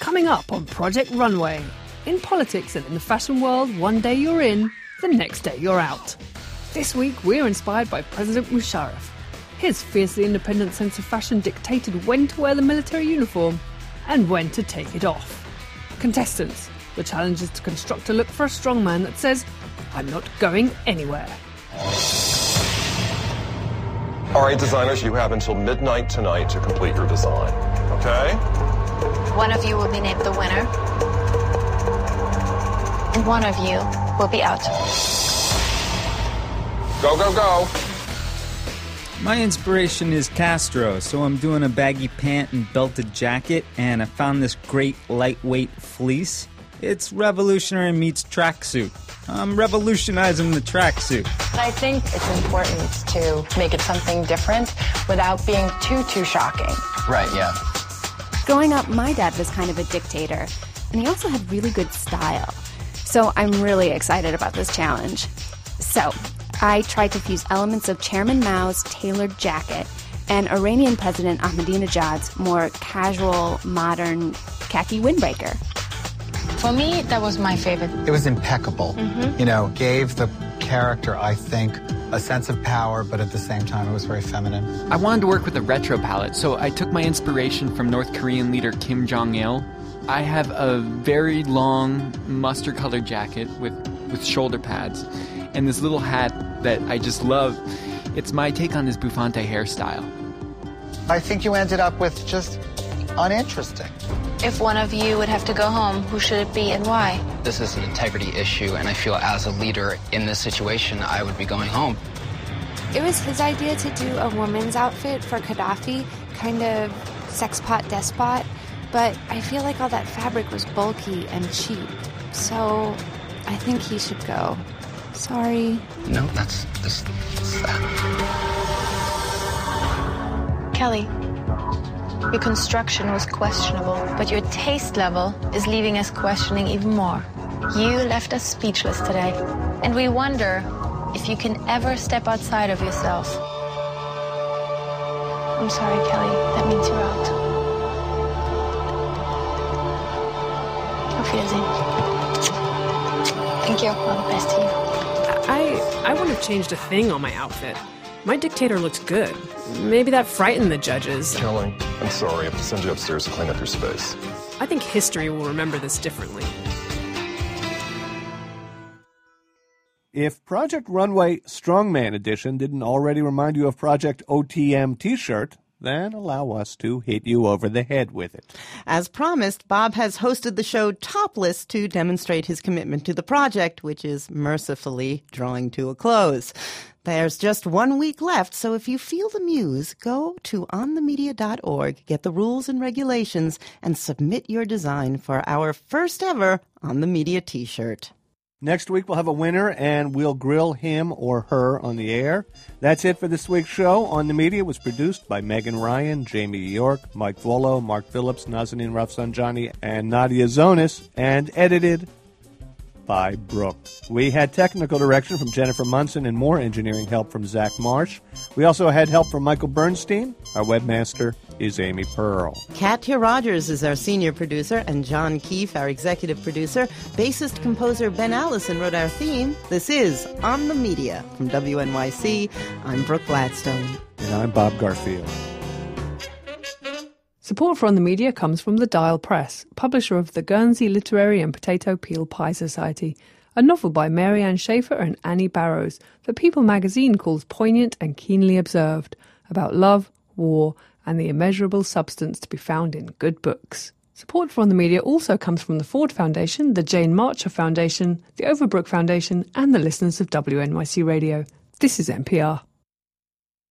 Coming up on Project Runway. In politics and in the fashion world, one day you're in, the next day you're out. This week, we're inspired by President Musharraf. His fiercely independent sense of fashion dictated when to wear the military uniform and when to take it off. Contestants, the challenge is to construct a look for a strongman that says, I'm not going anywhere. All right, designers, you have until midnight tonight to complete your design, okay? One of you will be named the winner, and one of you will be out. Go, go, go. My inspiration is Castro, so I'm doing a baggy pant and belted jacket, and I found this great lightweight fleece. It's revolutionary meets tracksuit. I'm revolutionizing the tracksuit. I think it's important to make it something different without being too shocking. Right, yeah. Growing up, my dad was kind of a dictator, and he also had really good style. So I'm really excited about this challenge. So I tried to fuse elements of Chairman Mao's tailored jacket and Iranian President Ahmadinejad's more casual, modern khaki windbreaker. For me, that was my favorite. It was impeccable. You know, gave the character, I think, a sense of power, but at the same time it was very feminine. I wanted to work with a retro palette, so I took my inspiration from North Korean leader Kim Jong-il. I have a very long mustard-colored jacket with shoulder pads and this little hat that I just love. It's my take on his bouffante hairstyle. I think you ended up with just uninteresting. If one of you would have to go home, who should it be and why? This is an integrity issue, and I feel as a leader in this situation, I would be going home. It was his idea to do a woman's outfit for Gaddafi, kind of sexpot despot, but I feel like all that fabric was bulky and cheap, so I think he should go. Sorry. No, that's sad. Kelly, your construction was questionable, but your taste level is leaving us questioning even more. You left us speechless today, and we wonder if you can ever step outside of yourself. I'm sorry, Kelly. That means you're out. Auf Wiedersehen. Thank you. All the best to you. I wouldn't have changed a thing on my outfit. My dictator looked good. Maybe that frightened the judges. Kelly, I'm sorry. I have to send you upstairs to clean up your space. I think history will remember this differently. If Project Runway Strongman Edition didn't already remind you of Project OTM T-shirt, then allow us to hit you over the head with it. As promised, Bob has hosted the show topless to demonstrate his commitment to the project, which is mercifully drawing to a close. There's just 1 week left, so if you feel the muse, go to onthemedia.org, get the rules and regulations, and submit your design for our first ever On the Media T-shirt. Next week, we'll have a winner, and we'll grill him or her on the air. That's it for this week's show. On the Media was produced by Megan Ryan, Jamie York, Mike Volo, Mark Phillips, Nazanin Rafsanjani, and Nadia Zonis, and edited by Brooke. We had technical direction from Jennifer Munson and more engineering help from Zach Marsh. We also had help from Michael Bernstein. Our webmaster is Amy Pearl. Katya Rogers is our senior producer, and John Keefe, our executive producer. Bassist-composer Ben Allison wrote our theme. This is On the Media from WNYC. I'm Brooke Gladstone. And I'm Bob Garfield. Support for On the Media comes from The Dial Press, publisher of the Guernsey Literary and Potato Peel Pie Society, a novel by Mary Ann Schaefer and Annie Barrows that People magazine calls poignant and keenly observed, about love, war, and the immeasurable substance to be found in good books. Support for On the Media also comes from the Ford Foundation, the Jane Marcher Foundation, the Overbrook Foundation, and the listeners of WNYC Radio. This is NPR.